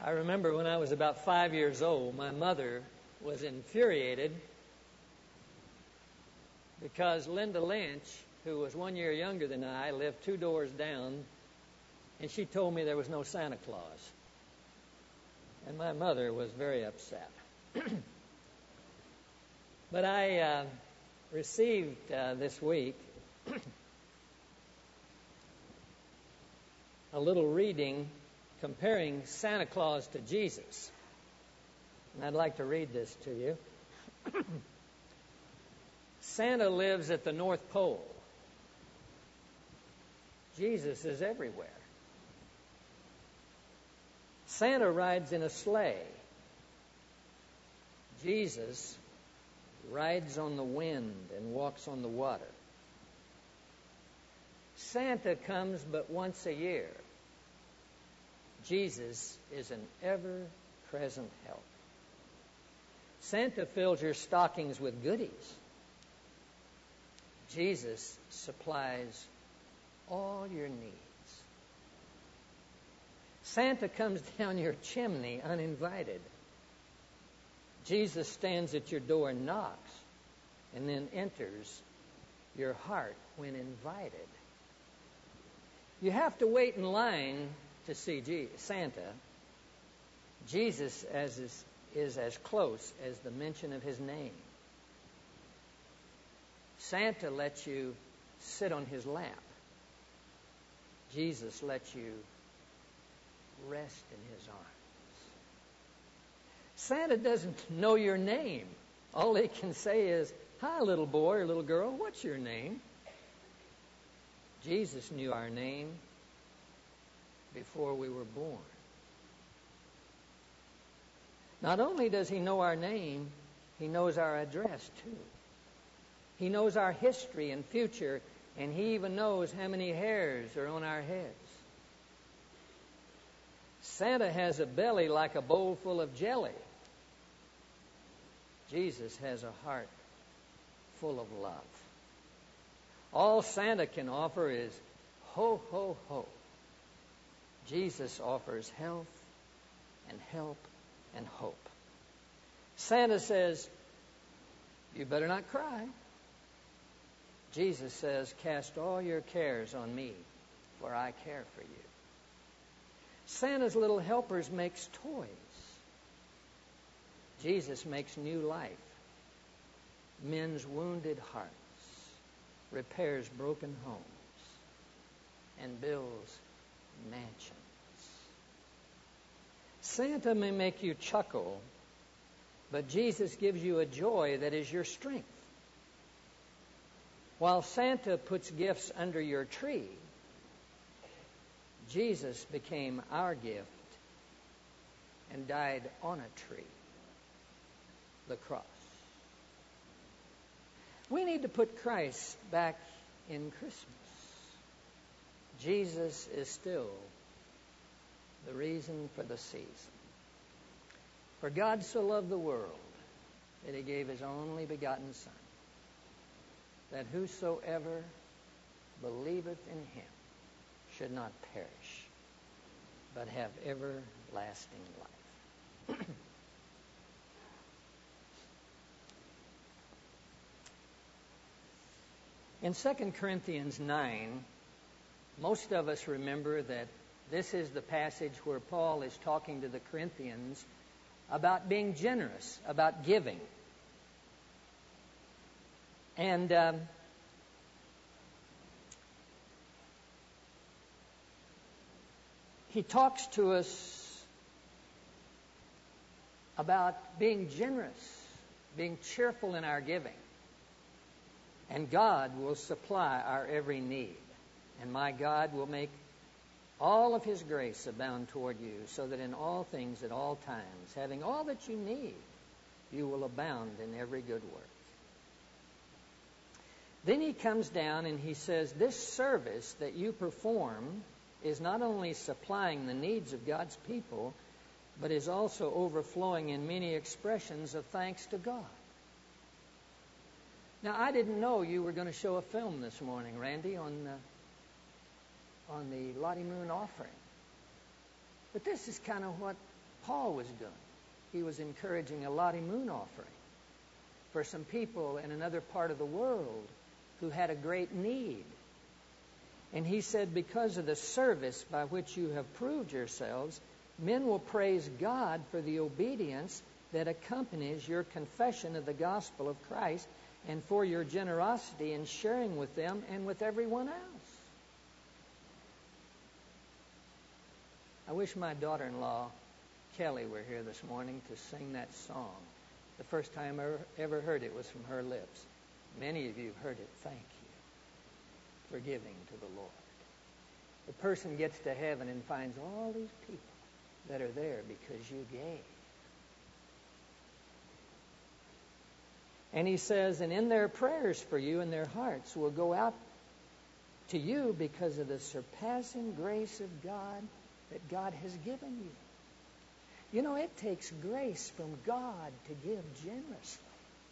I remember when I was about 5 years old, my mother was infuriated because Linda Lynch, who was 1 year younger than I, lived 2 doors down, and she told me there was no Santa Claus. And my mother was very upset. But I received this week a little reading comparing Santa Claus to Jesus. And I'd like to read this to you. Santa lives at the North Pole. Jesus is everywhere. Santa rides in a sleigh. Jesus rides on the wind and walks on the water. Santa comes but once a year. Jesus is an ever-present help. Santa fills your stockings with goodies. Jesus supplies all your needs. Santa comes down your chimney uninvited. Jesus stands at your door and knocks, and then enters your heart when invited. You have to wait in line to see Santa. Jesus is as close as the mention of his name. Santa lets you sit on his lap. Jesus lets you rest in his arms. Santa doesn't know your name. All he can say is, "Hi, little boy or little girl, what's your name?" Jesus knew our name before we were born. Not only does he know our name, he knows our address too. He knows our history and future, and he even knows how many hairs are on our heads. Santa has a belly like a bowl full of jelly. Jesus has a heart full of love. All Santa can offer is ho, ho, ho. Jesus offers health and help and hope. Santa says, "You better not cry." Jesus says, "Cast all your cares on me, for I care for you." Santa's little helpers makes toys. Jesus makes new life, mends wounded hearts, repairs broken homes, and builds mansions. Santa may make you chuckle, but Jesus gives you a joy that is your strength. While Santa puts gifts under your tree, Jesus became our gift and died on a tree, the cross. We need to put Christ back in Christmas. Jesus is still the reason for the season. For God so loved the world that he gave his only begotten Son, that whosoever believeth in him should not perish, but have everlasting life. In 2 Corinthians 9, most of us remember that this is the passage where Paul is talking to the Corinthians about being generous, about giving. And he talks to us about being generous, being cheerful in our giving. And God will supply our every need. And my God will make all of his grace abound toward you, so that in all things at all times, having all that you need, you will abound in every good work. Then he comes down and he says, this service that you perform is not only supplying the needs of God's people, but is also overflowing in many expressions of thanks to God. Now, I didn't know you were going to show a film this morning, Randy, on the Lottie Moon offering. But this is kind of what Paul was doing. He was encouraging a Lottie Moon offering for some people in another part of the world who had a great need. And he said, because of the service by which you have proved yourselves, men will praise God for the obedience that accompanies your confession of the gospel of Christ and for your generosity in sharing with them and with everyone else. I wish my daughter-in-law, Kelly, were here this morning to sing that song. The first time I ever heard it was from her lips. Many of you have heard it. Thank you for giving to the Lord. The person gets to heaven and finds all these people that are there because you gave. And he says, and in their prayers for you and their hearts will go out to you because of the surpassing grace of God that God has given you. You know, it takes grace from God to give generously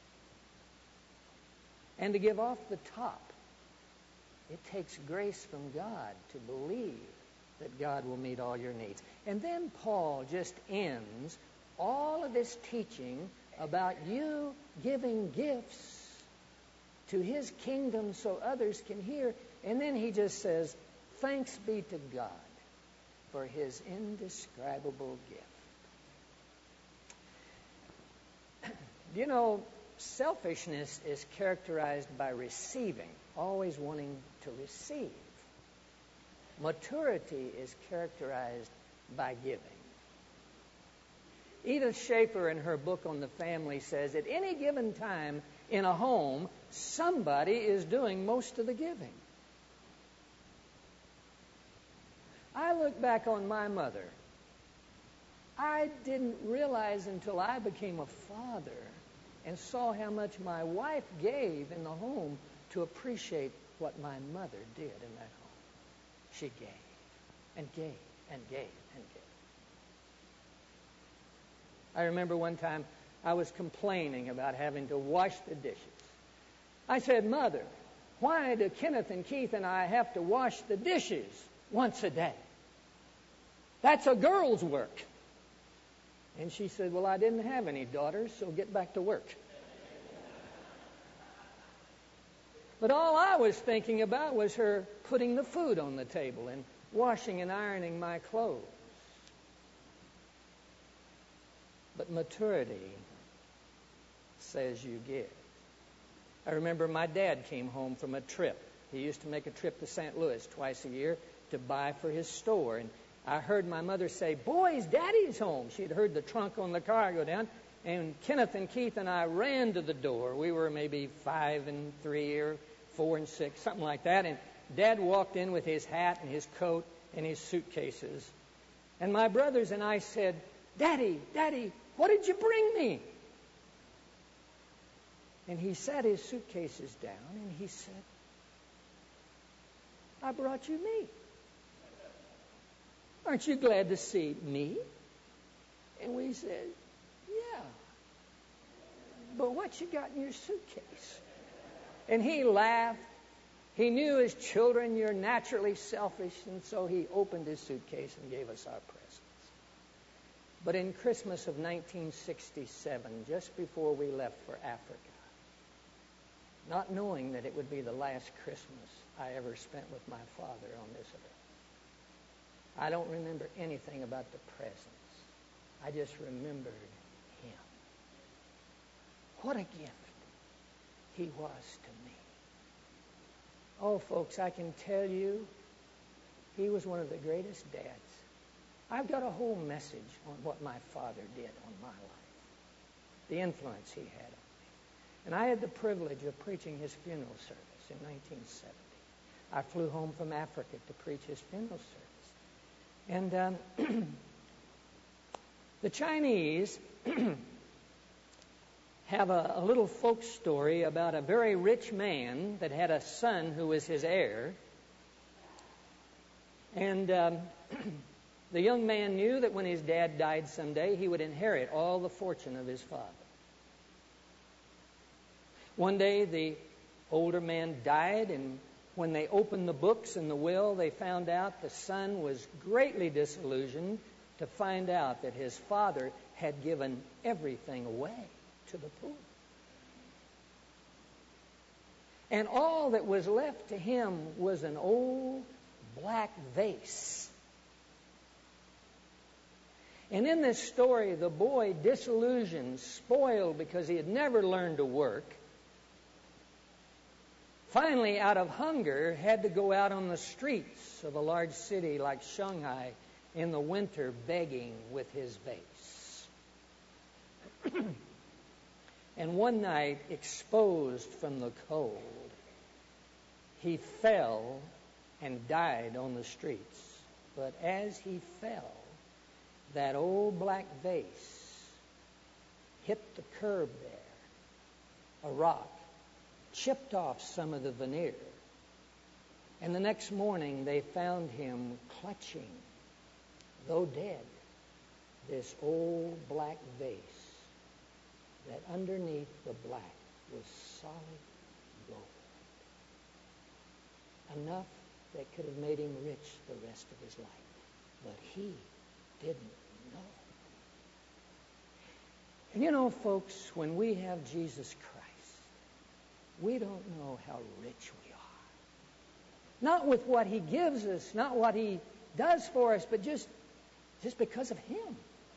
and to give off the top. It takes grace from God to believe that God will meet all your needs. And then Paul just ends all of this teaching about you giving gifts to his kingdom so others can hear. And then he just says, thanks be to God for his indescribable gift. You know, selfishness is characterized by receiving, always wanting to receive. Maturity is characterized by giving. Edith Schaefer, in her book on the family, says at any given time in a home, somebody is doing most of the giving. I look back on my mother. I didn't realize until I became a father and saw how much my wife gave in the home to appreciate what my mother did in that home. She gave and gave and gave and gave. I remember one time I was complaining about having to wash the dishes. I said, Mother, why do Kenneth and Keith and I have to wash the dishes once a day? That's a girl's work. And she said, well, I didn't have any daughters, so get back to work. But all I was thinking about was her putting the food on the table and washing and ironing my clothes. But maturity says you give. I remember my dad came home from a trip. He used to make a trip to St. Louis twice a year to buy for his store. And I heard my mother say, boys, Daddy's home. She'd heard the trunk on the car go down. And Kenneth and Keith and I ran to the door. We were maybe 5 and 3 or 4 and 6, something like that. And Dad walked in with his hat and his coat and his suitcases. And my brothers and I said, Daddy, what did you bring me? And he set his suitcases down and he said, I brought you me. Aren't you glad to see me? And we said, yeah. But what you got in your suitcase? And he laughed. He knew as children you're naturally selfish, and so he opened his suitcase and gave us our presents. But in Christmas of 1967, just before we left for Africa, not knowing that it would be the last Christmas I ever spent with my father on this earth, I don't remember anything about the presents. I just remembered him. What a gift he was to me. Oh, folks, I can tell you, he was one of the greatest dads. I've got a whole message on what my father did on my life, the influence he had on me. And I had the privilege of preaching his funeral service in 1970. I flew home from Africa to preach his funeral service. And the Chinese have a little folk story about a very rich man that had a son who was his heir. And the young man knew that when his dad died someday, he would inherit all the fortune of his father. One day, the older man died, and when they opened the books and the will, they found out the son was greatly disillusioned to find out that his father had given everything away to the poor. And all that was left to him was an old black vase. And in this story, the boy, disillusioned, spoiled because he had never learned to work, finally, out of hunger, had to go out on the streets of a large city like Shanghai in the winter begging with his vase. And one night, exposed from the cold, he fell and died on the streets. But as he fell, that old black vase hit the curb there. A rock chipped off some of the veneer. And the next morning they found him clutching, though dead, this old black vase that underneath the black was solid gold. Enough that could have made him rich the rest of his life. But he didn't know. And you know, folks, when we have Jesus Christ, we don't know how rich we are. Not with what he gives us, not what he does for us, but just because of him.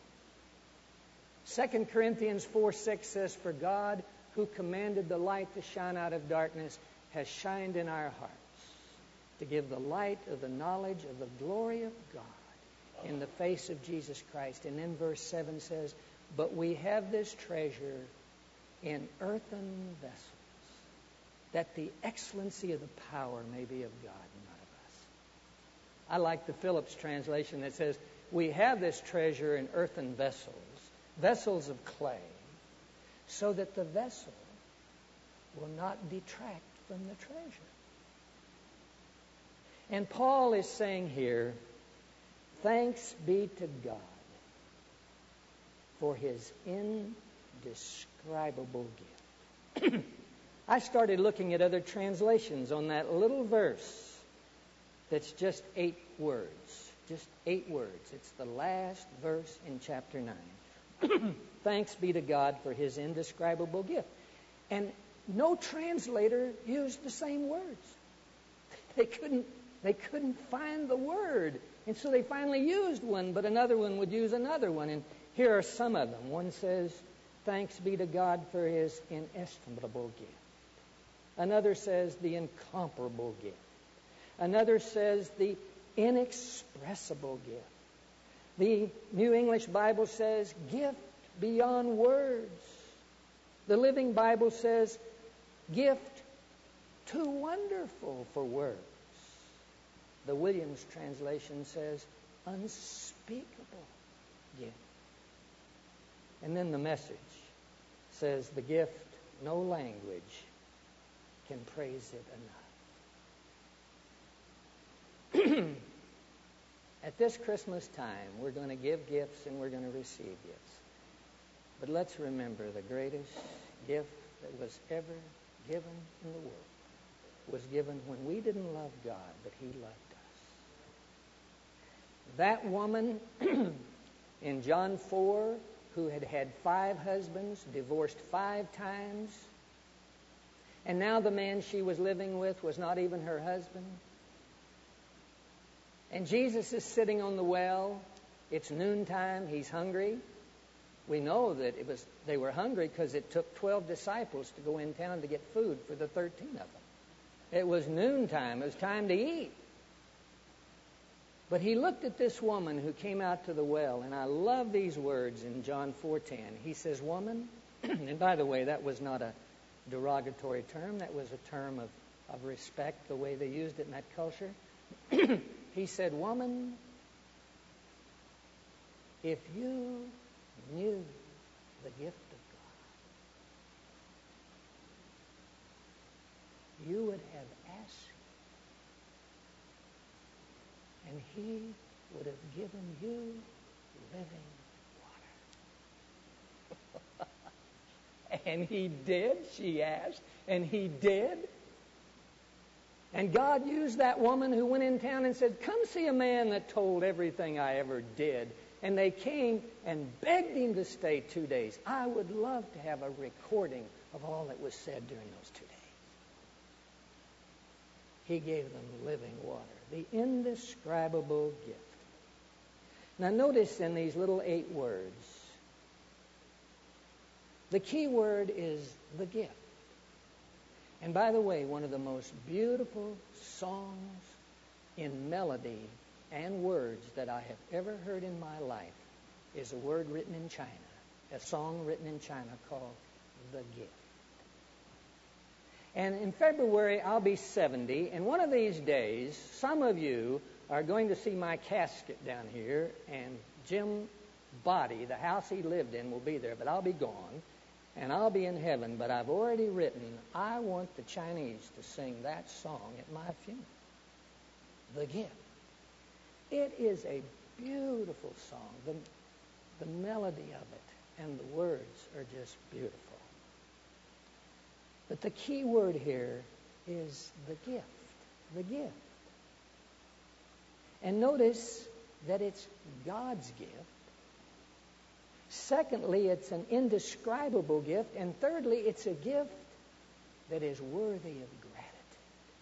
2 Corinthians 4:6 says, "For God, who commanded the light to shine out of darkness, has shined in our hearts to give the light of the knowledge of the glory of God in the face of Jesus Christ." And then verse 7 says, "But we have this treasure in earthen vessels, that the excellency of the power may be of God and not of us." I like the Phillips translation that says, "We have this treasure in earthen vessels, vessels of clay, so that the vessel will not detract from the treasure." And Paul is saying here, thanks be to God for his indescribable gift. I started looking at other translations on that little verse that's just 8 words. Just 8 words. It's the last verse in chapter 9. Thanks be to God for his indescribable gift. And no translator used the same words. They couldn't find the word. And so they finally used one, but another one would use another one. And here are some of them. One says, thanks be to God for his inestimable gift. Another says, the incomparable gift. Another says, the inexpressible gift. The New English Bible says, gift beyond words. The Living Bible says, gift too wonderful for words. The Williams translation says, unspeakable gift. And then the Message says, the gift no language can praise it enough. At this Christmas time, we're going to give gifts and we're going to receive gifts. But let's remember the greatest gift that was ever given in the world was given when we didn't love God, but he loved us. That woman in John 4 who had had 5 husbands, divorced 5 times, and now the man she was living with was not even her husband. And Jesus is sitting on the well. It's noontime. He's hungry. We know that they were hungry because it took 12 disciples to go in town to get food for the 13 of them. It was noontime. It was time to eat. But he looked at this woman who came out to the well, and I love these words in John 4:10. He says, woman, and by the way, that was not a derogatory term. That was a term of respect, the way they used it in that culture. He said, woman, if you knew the gift of God, you would have asked, and he would have given you living water. And he did, she asked, and he did. And God used that woman who went in town and said, come see a man that told everything I ever did. And they came and begged him to stay 2 days. I would love to have a recording of all that was said during those 2 days. He gave them living water, the indescribable gift. Now notice in these little 8 words, the key word is the gift. And by the way, one of the most beautiful songs in melody and words that I have ever heard in my life is a word written in China, a song written in China called The Gift. And in February, I'll be 70, and one of these days, some of you are going to see my casket down here, and Jim's body, the house he lived in, will be there, but I'll be gone, and I'll be in heaven. But I've already written, I want the Chinese to sing that song at my funeral, The Gift. It is a beautiful song. The melody of it and the words are just beautiful. But the key word here is the gift, the gift. And notice that it's God's gift. Secondly, it's an indescribable gift. And thirdly, it's a gift that is worthy of gratitude.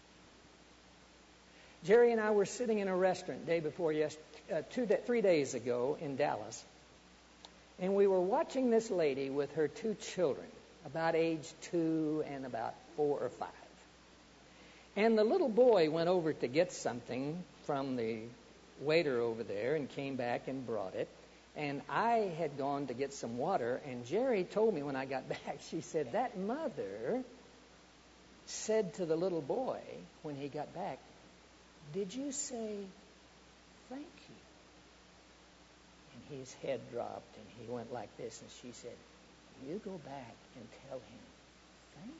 Jerry and I were sitting in a restaurant day before 3 days ago in Dallas. And we were watching this lady with her 2 children, about age 2 and about 4 or 5. And the little boy went over to get something from the waiter over there and came back and brought it. And I had gone to get some water, and Jerry told me when I got back, she said, that mother said to the little boy when he got back, did you say thank you? And his head dropped, and he went like this, and she said, you go back and tell him thank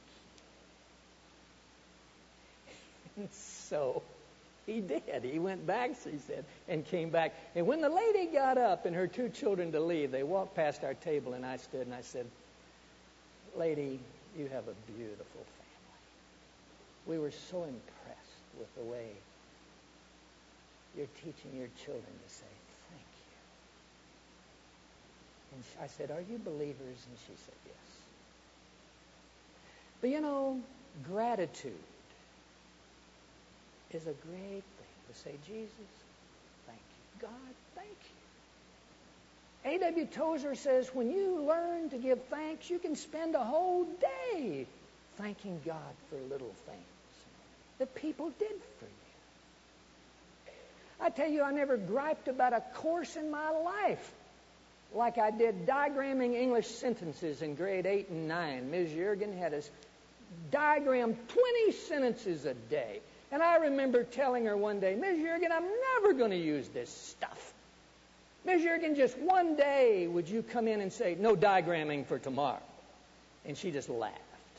you. And so he did. He went back, she said, and came back. And when the lady got up and her 2 children to leave, they walked past our table, and I stood and I said, lady, you have a beautiful family. We were so impressed with the way you're teaching your children to say thank you. And I said, are you believers? And she said, yes. But you know, gratitude is a great thing to say, Jesus, thank you. God, thank you. A.W. Tozer says, when you learn to give thanks, you can spend a whole day thanking God for little things that people did for you. I tell you, I never griped about a course in my life like I did diagramming English sentences in grade 8 and 9. Ms. Juergen had us diagram 20 sentences a day. And I remember telling her one day, Ms. Juergen, I'm never going to use this stuff. Ms. Juergen, just one day would you come in and say, no diagramming for tomorrow? And she just laughed.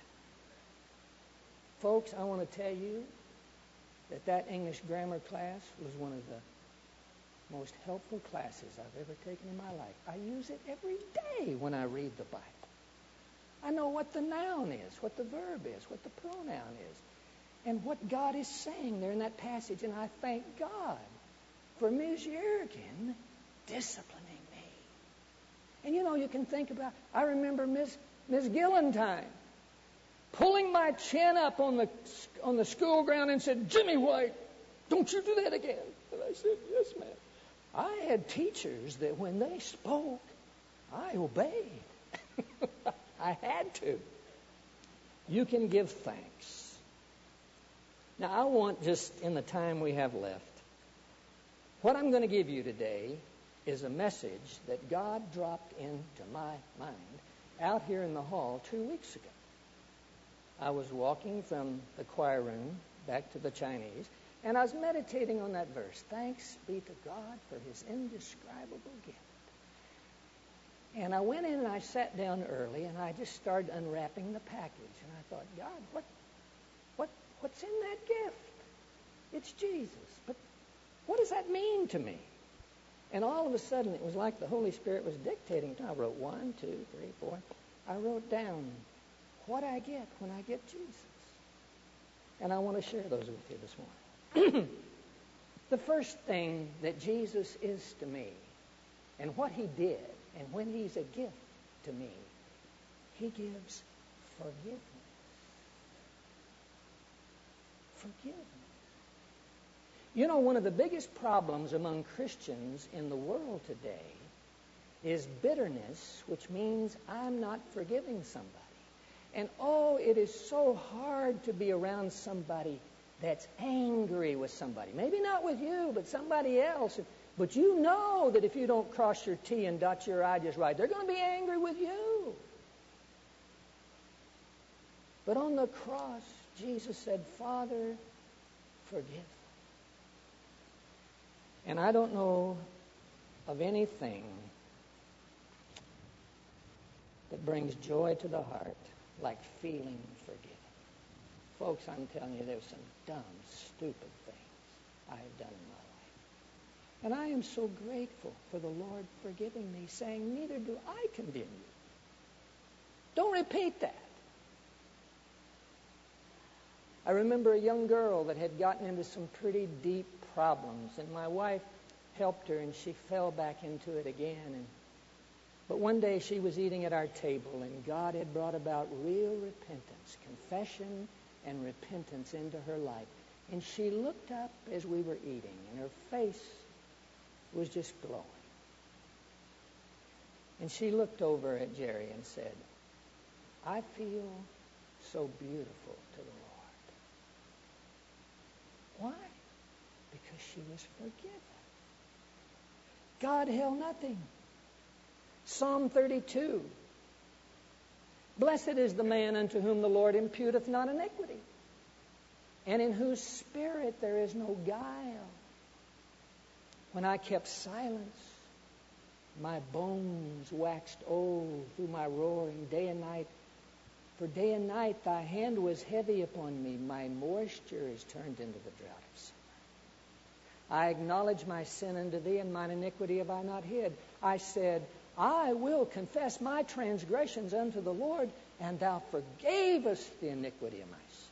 Folks, I want to tell you that English grammar class was one of the most helpful classes I've ever taken in my life. I use it every day when I read the Bible. I know what the noun is, what the verb is, what the pronoun is, and what God is saying there in that passage. And I thank God for Ms. Juergen disciplining me. And you know, you can think about, I remember Miss Gillentine pulling my chin up on the school ground and said, Jimmy White, don't you do that again. And I said, yes, ma'am. I had teachers that when they spoke, I obeyed. I had to. You can give thanks. Now, I want, just in the time we have left, what I'm going to give you today is a message that God dropped into my mind out here in the hall 2 weeks ago. I was walking from the choir room back to the Chinese, and I was meditating on that verse. Thanks be to God for his indescribable gift. And I went in and I sat down early, and I just started unwrapping the package. And I thought, God, what's in that gift? It's Jesus. But what does that mean to me? And all of a sudden, it was like the Holy Spirit was dictating. I wrote 1, 2, 3, 4. I wrote down what I get when I get Jesus. And I want to share those with you this morning. The first thing that Jesus is to me, and what he did. And when he's a gift to me, he gives forgiveness. Forgiveness. You know, one of the biggest problems among Christians in the world today is bitterness, which means I'm not forgiving somebody. And oh, it is so hard to be around somebody that's angry with somebody. Maybe not with you, but somebody else. But you know that if you don't cross your T and dot your I just right, they're going to be angry with you. But on the cross, Jesus said, Father, forgive them. And I don't know of anything that brings joy to the heart like feeling forgiven. Folks, I'm telling you, there's some dumb, stupid things I have done in my life. And I am so grateful for the Lord forgiving me, saying, neither do I condemn you. Don't repeat that. I remember a young girl that had gotten into some pretty deep problems, and my wife helped her, and she fell back into it again. But one day she was eating at our table, and God had brought about real repentance, confession and repentance into her life. And she looked up as we were eating, and her face was just glowing. And she looked over at Jerry and said, I feel so beautiful to the Lord. Why? Because she was forgiven. God held nothing. Psalm 32. Blessed is the man unto whom the Lord imputeth not iniquity, and in whose spirit there is no guile. When I kept silence, my bones waxed old through my roaring day and night. For day and night thy hand was heavy upon me. My moisture is turned into the drought of summer. I acknowledge my sin unto thee, and mine iniquity have I not hid. I said, I will confess my transgressions unto the Lord, and thou forgavest the iniquity of my sin.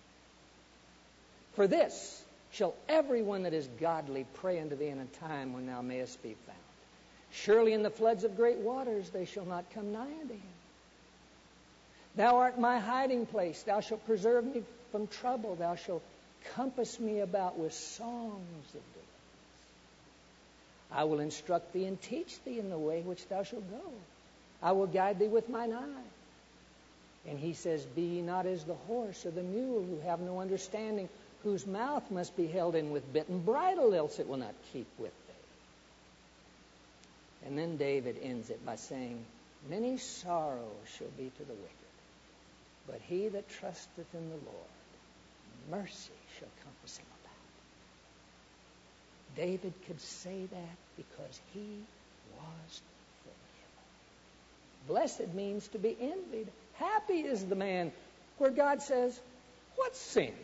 For this shall everyone that is godly pray unto thee in a time when thou mayest be found. Surely in the floods of great waters they shall not come nigh unto him. Thou art my hiding place. Thou shalt preserve me from trouble. Thou shalt compass me about with songs of deliverance. I will instruct thee and teach thee in the way which thou shalt go. I will guide thee with mine eye. And he says, be ye not as the horse or the mule, who have no understanding, whose mouth must be held in with bit and bridle, else it will not keep with thee. And then David ends it by saying, many sorrows shall be to the wicked, but he that trusteth in the Lord, mercy shall compass him about. David could say that because he was forgiven. Blessed means to be envied. Happy is the man where God says, what's sin?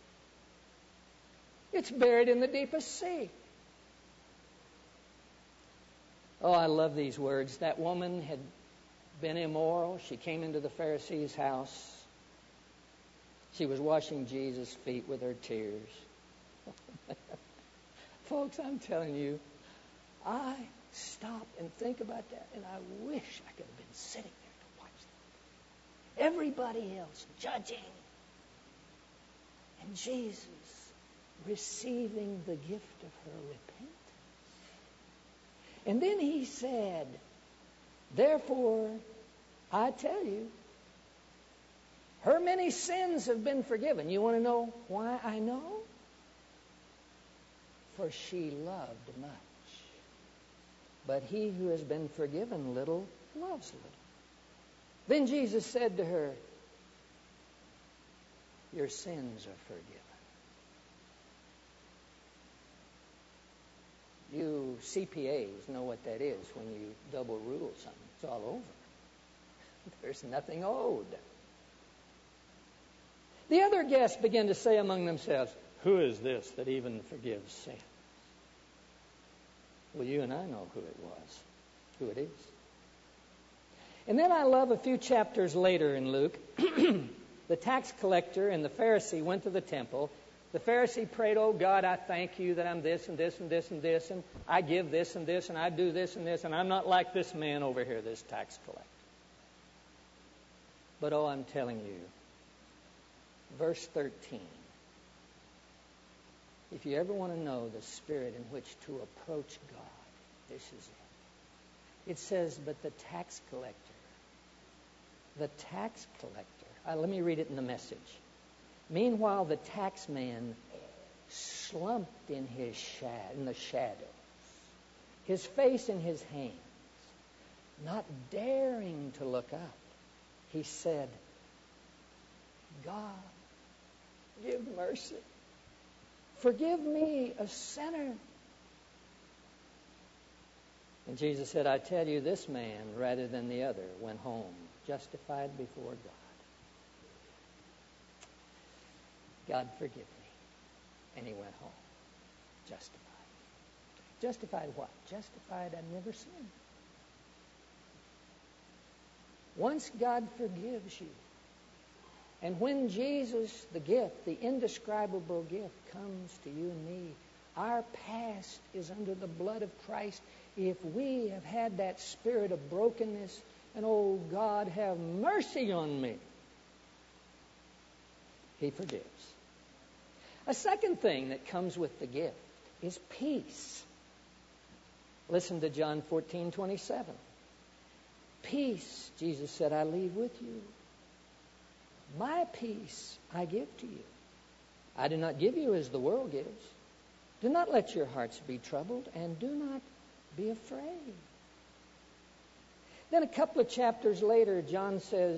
It's buried in the deepest sea. Oh, I love these words. That woman had been immoral. She came into the Pharisee's house. She was washing Jesus' feet with her tears. Folks, I'm telling you, I stop and think about that, and I wish I could have been sitting there to watch that. Everybody else judging, and Jesus receiving the gift of her repentance. And then he said, therefore, I tell you, her many sins have been forgiven. You want to know why I know? For she loved much. But he who has been forgiven little loves little. Then Jesus said to her, your sins are forgiven. You CPAs know what that is when you double rule something. It's all over. There's nothing owed. The other guests began to say among themselves, who is this that even forgives sin? Well, you and I know who it was, who it is. And then I love a few chapters later in Luke, the tax collector and the Pharisee went to the temple. The Pharisee prayed, oh God, I thank you that I'm this and this and this and this, and I give this and this, and I do this and this, and I'm not like this man over here, this tax collector. But oh, I'm telling you, verse 13, if you ever want to know the spirit in which to approach God, this is it. It says, but the tax collector, let me read it in the Message. Meanwhile, the tax man slumped in the shadows, his face in his hands, not daring to look up. He said, God, give mercy. Forgive me, a sinner. And Jesus said, I tell you, this man, rather than the other, went home justified before God. God, forgive me. And he went home justified. Justified what? Justified I've never sinned. Once God forgives you, and when Jesus, the gift, the indescribable gift, comes to you and me, our past is under the blood of Christ. If we have had that spirit of brokenness, and oh God, have mercy on me, he forgives. A second thing that comes with the gift is peace. Listen to John 14:27. Peace, Jesus said, I leave with you. My peace I give to you. I do not give you as the world gives. Do not let your hearts be troubled, and do not be afraid. Then a couple of chapters later, John says,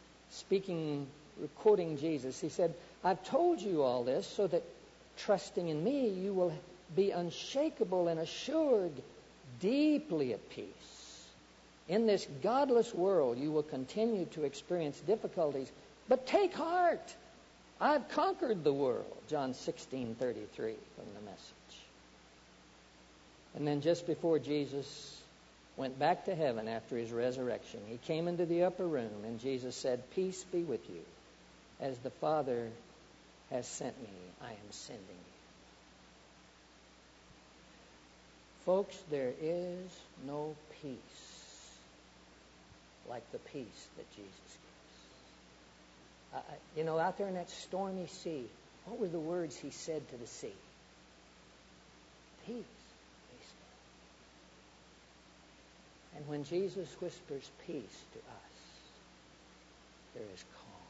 quoting Jesus, he said, I've told you all this so that trusting in me, you will be unshakable and assured, deeply at peace. In this godless world, you will continue to experience difficulties, but take heart. I've conquered the world. John 16:33 from the Message. And then just before Jesus went back to heaven after his resurrection, he came into the upper room, and Jesus said, peace be with you. As the Father has sent me, I am sending you. Folks, there is no peace like the peace that Jesus gives. Out there in that stormy sea, what were the words he said to the sea? Peace, be still. And when Jesus whispers peace to us, there is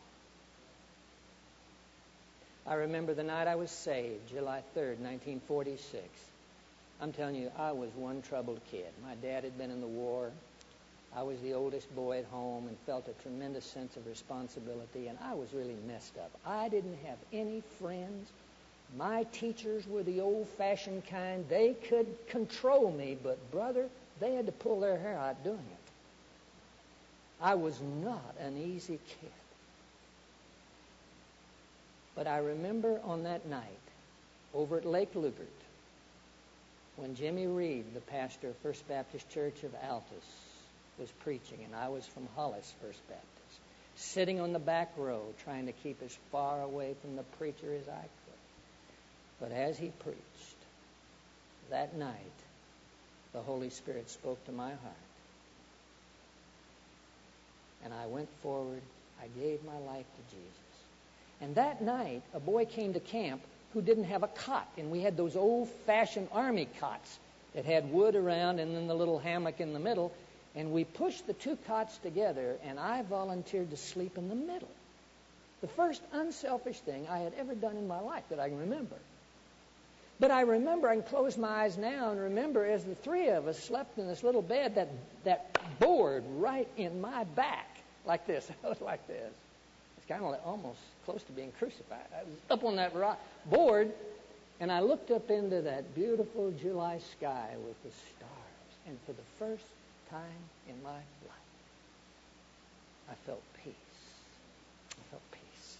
calm. I remember the night I was saved, July 3rd, 1946. I'm telling you, I was one troubled kid. My dad had been in the war. I was the oldest boy at home and felt a tremendous sense of responsibility, and I was really messed up. I didn't have any friends. My teachers were the old-fashioned kind. They could control me, but, brother, they had to pull their hair out doing it. I was not an easy kid. But I remember on that night, over at Lake Lugert, when Jimmy Reed, the pastor of First Baptist Church of Altus, was preaching, and I was from Hollis First Baptist, sitting on the back row trying to keep as far away from the preacher as I could. But as he preached, that night, the Holy Spirit spoke to my heart. And I went forward. I gave my life to Jesus. And that night, a boy came to camp who didn't have a cot. And we had those old-fashioned army cots that had wood around and then the little hammock in the middle. And we pushed the two cots together, and I volunteered to sleep in the middle. The first unselfish thing I had ever done in my life that I can remember. But I remember, I can close my eyes now and remember as the three of us slept in this little bed, that board right in my back, like this. I was like this. It's kind of like almost close to being crucified. I was up on that board, and I looked up into that beautiful July sky with the stars. And for the first time in my life, I felt peace. I felt peace.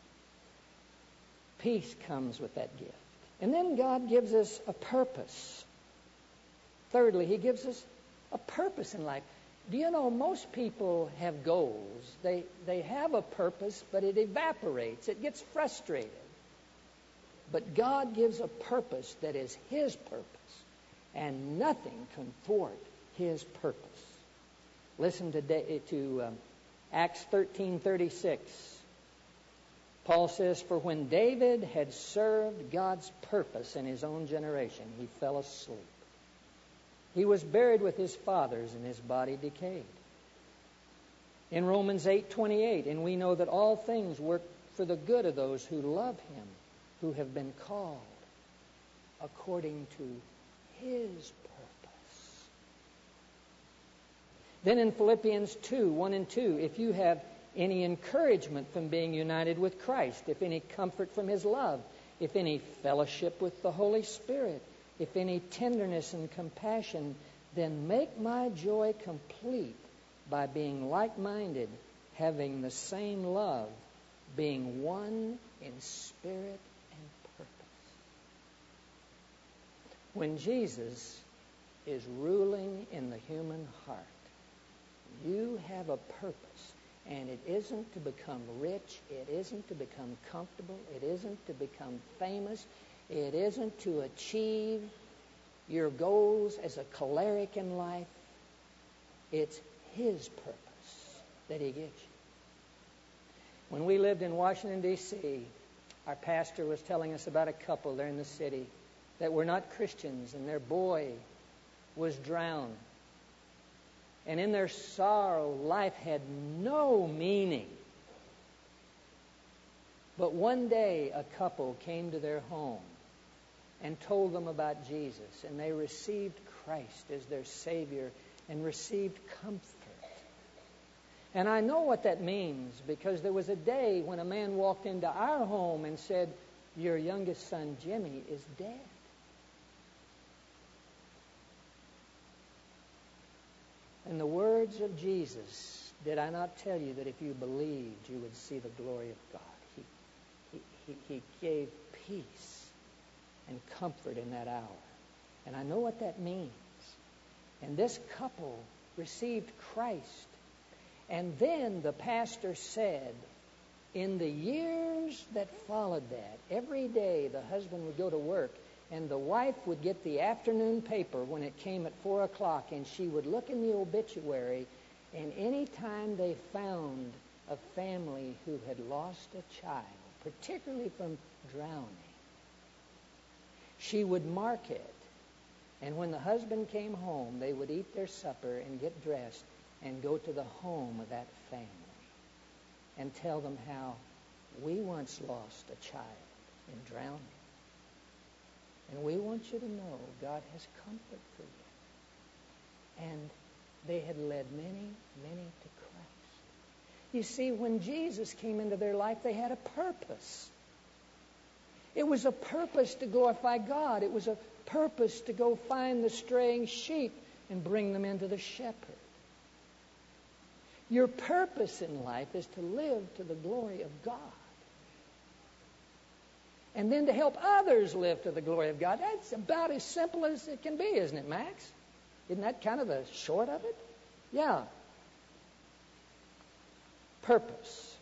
Peace comes with that gift. And then God gives us a purpose. Thirdly, he gives us a purpose in life. Do you know most people have goals? They have a purpose, but it evaporates. It gets frustrated. But God gives a purpose that is His purpose, and nothing can thwart His purpose. Listen to Acts 13:36. Paul says, "For when David had served God's purpose in his own generation, he fell asleep. He was buried with his fathers, and his body decayed." In Romans 8:28, "And we know that all things work for the good of those who love Him, who have been called according to His purpose." Then in Philippians 2:1 and 2, "If you have any encouragement from being united with Christ, if any comfort from His love, if any fellowship with the Holy Spirit, if any tenderness and compassion, then make my joy complete by being like-minded, having the same love, being one in spirit and purpose." When Jesus is ruling in the human heart, you have a purpose. And it isn't to become rich. It isn't to become comfortable. It isn't to become famous. It isn't to achieve your goals as a cleric in life. It's His purpose that He gives you. When we lived in Washington, D.C., our pastor was telling us about a couple there in the city that were not Christians, and their boy was drowned. And in their sorrow, life had no meaning. But one day, a couple came to their home and told them about Jesus. And they received Christ as their Savior and received comfort. And I know what that means, because there was a day when a man walked into our home and said, "Your youngest son, Jimmy, is dead." In the words of Jesus, "Did I not tell you that if you believed, you would see the glory of God?" He gave peace and comfort in that hour. And I know what that means. And this couple received Christ. And then the pastor said, in the years that followed that, every day the husband would go to work, and the wife would get the afternoon paper when it came at 4 o'clock, and she would look in the obituary, and any time they found a family who had lost a child, particularly from drowning, she would mark it. And when the husband came home, they would eat their supper and get dressed and go to the home of that family and tell them how we once lost a child in drowning. And we want you to know God has comfort for you. And they had led many, many to Christ. You see, when Jesus came into their life, they had a purpose. It was a purpose to glorify God. It was a purpose to go find the straying sheep and bring them into the shepherd. Your purpose in life is to live to the glory of God. And then to help others live to the glory of God. That's about as simple as it can be, isn't it, Max? Isn't that kind of the short of it? Yeah. Purpose.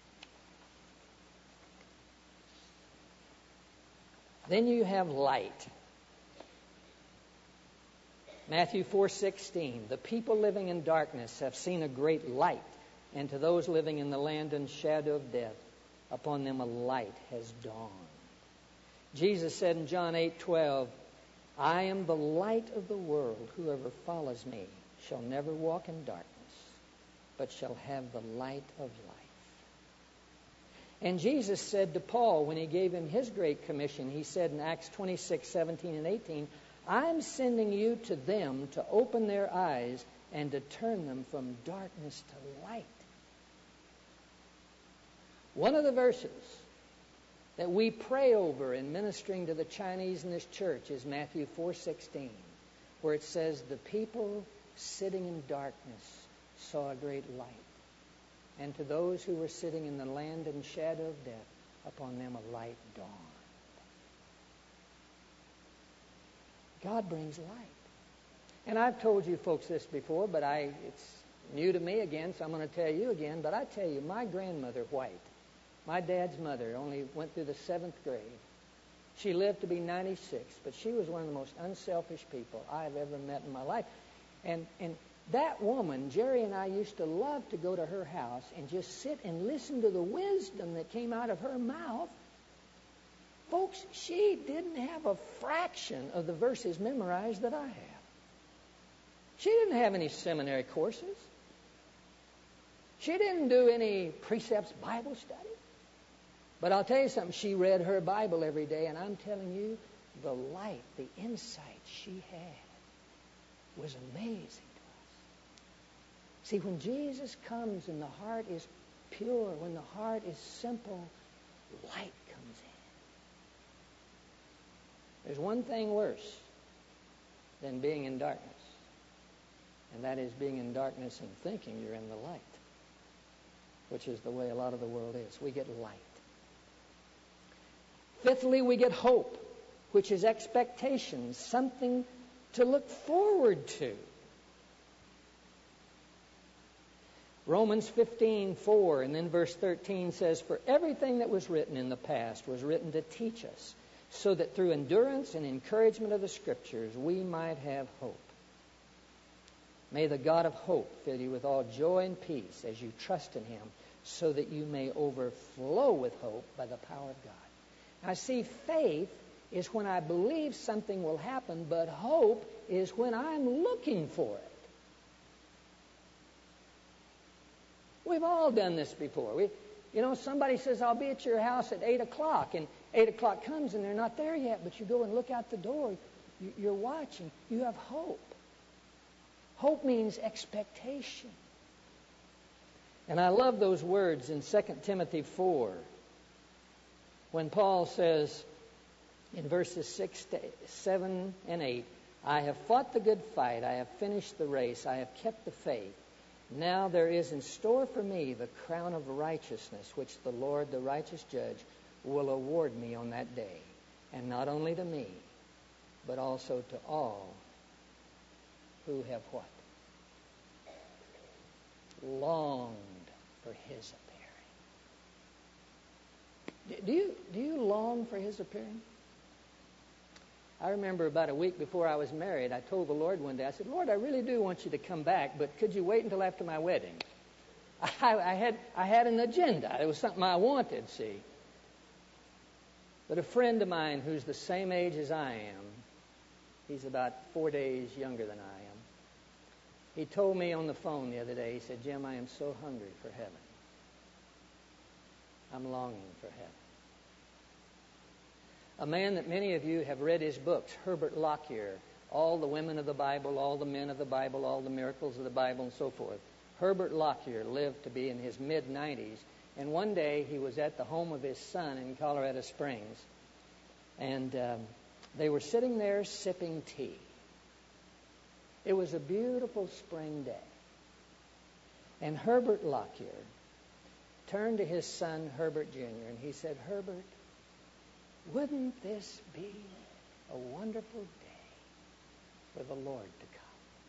Then you have light. Matthew 4:16, "The people living in darkness have seen a great light, and to those living in the land and shadow of death, upon them a light has dawned." Jesus said in John 8:12, "I am the light of the world. Whoever follows me shall never walk in darkness, but shall have the light of life." And Jesus said to Paul, when he gave him his great commission, he said in Acts 26:17 and 18, "I'm sending you to them to open their eyes and to turn them from darkness to light." One of the verses that we pray over in ministering to the Chinese in this church is Matthew 4:16, where it says, "The people sitting in darkness saw a great light, and to those who were sitting in the land and shadow of death, upon them a light dawned." God brings light. And I've told you folks this before, but it's new to me again, so I'm going to tell you again. But I tell you, my grandmother, White, my dad's mother, only went through the 7th grade. She lived to be 96, but she was one of the most unselfish people I've ever met in my life. And that woman, Jerry and I used to love to go to her house and just sit and listen to the wisdom that came out of her mouth. Folks, she didn't have a fraction of the verses memorized that I have. She didn't have any seminary courses. She didn't do any precepts Bible study. But I'll tell you something, she read her Bible every day, and I'm telling you, the light, the insight she had was amazing to us. See, when Jesus comes and the heart is pure, when the heart is simple, light comes in. There's one thing worse than being in darkness, and that is being in darkness and thinking you're in the light, which is the way a lot of the world is. We get light. Fifthly, we get hope, which is expectation, something to look forward to. Romans 15:4 and then verse 13 says, "For everything that was written in the past was written to teach us, so that through endurance and encouragement of the Scriptures we might have hope. May the God of hope fill you with all joy and peace as you trust in Him, so that you may overflow with hope by the power of God." Now, see, faith is when I believe something will happen, but hope is when I'm looking for it. We've all done this before. Somebody says, "I'll be at your house at 8 o'clock," and 8 o'clock comes and they're not there yet, but you go and look out the door. You're watching. You have hope. Hope means expectation. And I love those words in 2 Timothy 4. When Paul says in verses 6, 7, and 8, "I have fought the good fight, I have finished the race, I have kept the faith. Now there is in store for me the crown of righteousness, which the Lord, the righteous judge, will award me on that day. And not only to me, but also to all who have" what? "Longed for His appearing." Do you long for His appearing? I remember about a week before I was married, I told the Lord one day, I said, "Lord, I really do want you to come back, but could you wait until after my wedding?" I had an agenda. It was something I wanted, see. But a friend of mine who's the same age as I am, he's about 4 days younger than I am, he told me on the phone the other day, he said, "Jim, I am so hungry for heaven. I'm longing for heaven." A man that many of you have read his books, Herbert Lockyer, All the Women of the Bible, All the Men of the Bible, All the Miracles of the Bible, and so forth. Herbert Lockyer lived to be in his mid-90s, and one day he was at the home of his son in Colorado Springs, and they were sitting there sipping tea. It was a beautiful spring day, and Herbert Lockyer turned to his son, Herbert Jr., and he said, "Herbert, wouldn't this be a wonderful day for the Lord to come?"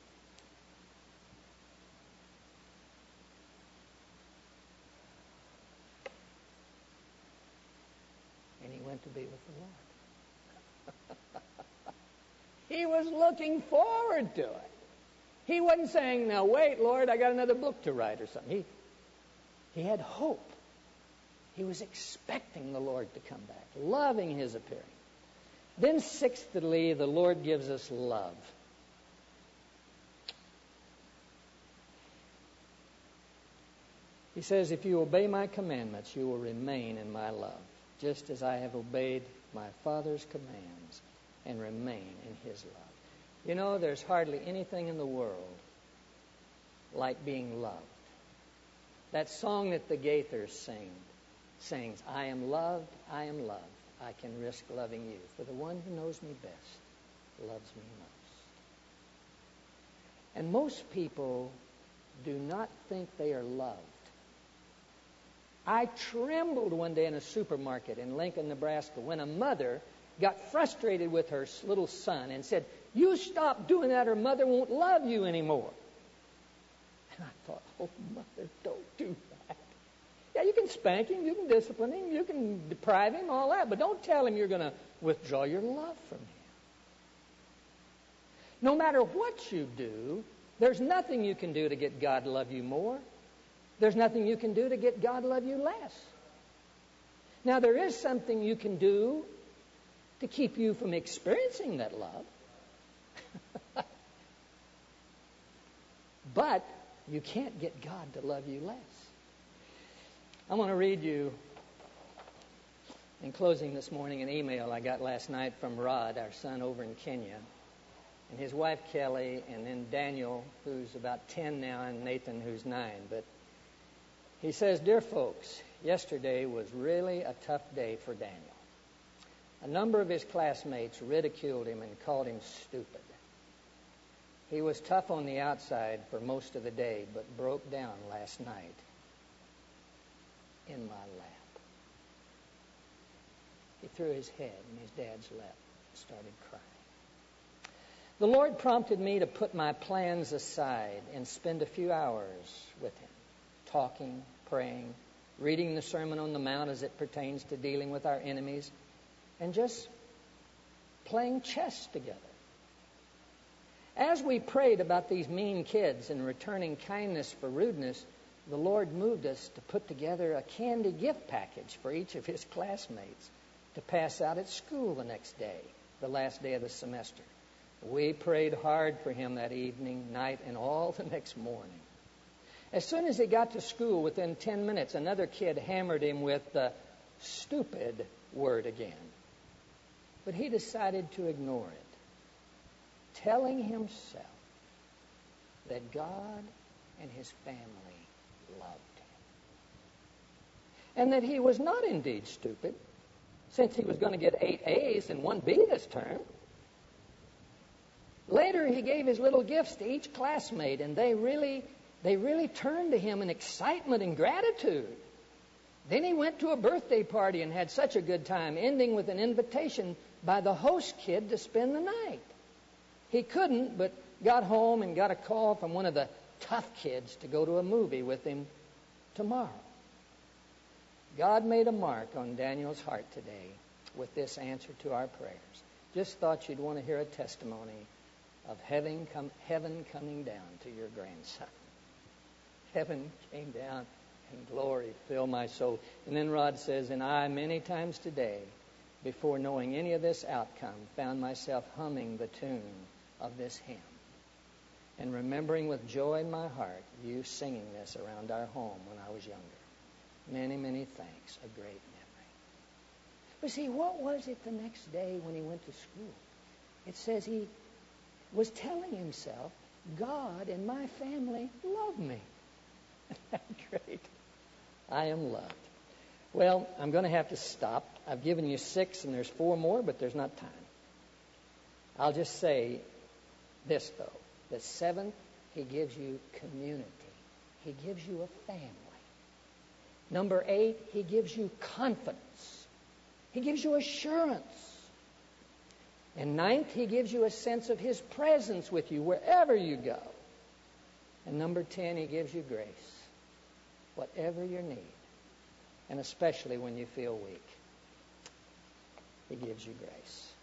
And he went to be with the Lord. He was looking forward to it. He wasn't saying, "Now wait, Lord, I got another book to write," or something. He had hope. He was expecting the Lord to come back, loving His appearing. Then sixthly, the Lord gives us love. He says, "If you obey my commandments, you will remain in my love, just as I have obeyed my Father's commands and remain in His love." You know, there's hardly anything in the world like being loved. That song that the Gaithers sings, "I am loved, I can risk loving you, for the one who knows me best loves me most." And most people do not think they are loved. I trembled one day in a supermarket in Lincoln, Nebraska, when a mother got frustrated with her little son and said, "You stop doing that or Mother won't love you anymore." And I thought, "Oh, Mother, don't do that." Yeah, you can spank him, you can discipline him, you can deprive him, all that, but don't tell him you're going to withdraw your love from him. No matter what you do, there's nothing you can do to get God to love you more. There's nothing you can do to get God to love you less. Now, there is something you can do to keep you from experiencing that love. But you can't get God to love you less. I want to read you, in closing this morning, an email I got last night from Rod, our son over in Kenya, and his wife Kelly, and then Daniel, who's about 10 now, and Nathan, who's 9. But he says, "Dear folks, yesterday was really a tough day for Daniel. A number of his classmates ridiculed him and called him stupid. He was tough on the outside for most of the day, but broke down last night in my lap." He threw his head in his dad's lap and started crying. "The Lord prompted me to put my plans aside and spend a few hours with him, talking, praying, reading the Sermon on the Mount as it pertains to dealing with our enemies, and just playing chess together. As we prayed about these mean kids and returning kindness for rudeness, the Lord moved us to put together a candy gift package for each of his classmates to pass out at school the next day, the last day of the semester. We prayed hard for him that evening, night, and all the next morning. As soon as he got to school, within 10 minutes, another kid hammered him with the stupid word again. But he decided to ignore it, telling himself that God and his family loved him, and that he was not indeed stupid, since he was going to get 8 A's and 1 B this term. Later, he gave his little gifts to each classmate, and they really turned to him in excitement and gratitude. Then he went to a birthday party and had such a good time, ending with an invitation by the host kid to spend the night. He couldn't, but got home and got a call from one of the tough kids to go to a movie with him tomorrow. God made a mark on Daniel's heart today with this answer to our prayers. Just thought you'd want to hear a testimony of heaven coming down to your grandson. Heaven came down and glory filled my soul. And then Rod says, "And I, many times today, before knowing any of this outcome, found myself humming the tune of this hymn and remembering with joy in my heart you singing this around our home when I was younger. Many, many thanks, a great memory." But see, what was it the next day when he went to school? It says he was telling himself, God and my family love me. Isn't that great? I am loved. Well, I'm going to have to stop. I've given you 6 and there's 4 more, but there's not time. I'll just say this, though. The 7th, he gives you community. He gives you a family. Number 8, he gives you confidence. He gives you assurance. And 9th, he gives you a sense of his presence with you wherever you go. And number 10, he gives you grace, whatever your need, and especially when you feel weak. He gives you grace.